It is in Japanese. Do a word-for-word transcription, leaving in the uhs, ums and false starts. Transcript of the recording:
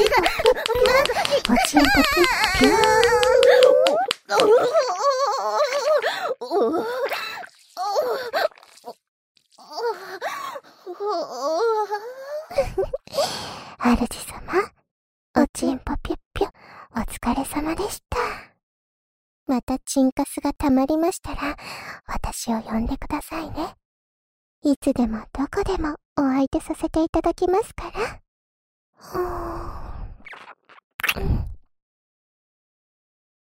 おちんぽぴっぴゅー。主様、おちんぽぴっぴゅ、お疲れ様でした。またチンカスがたまりましたら、私を呼んでくださいね。いつでもどこでもお相手させていただきますから。ふー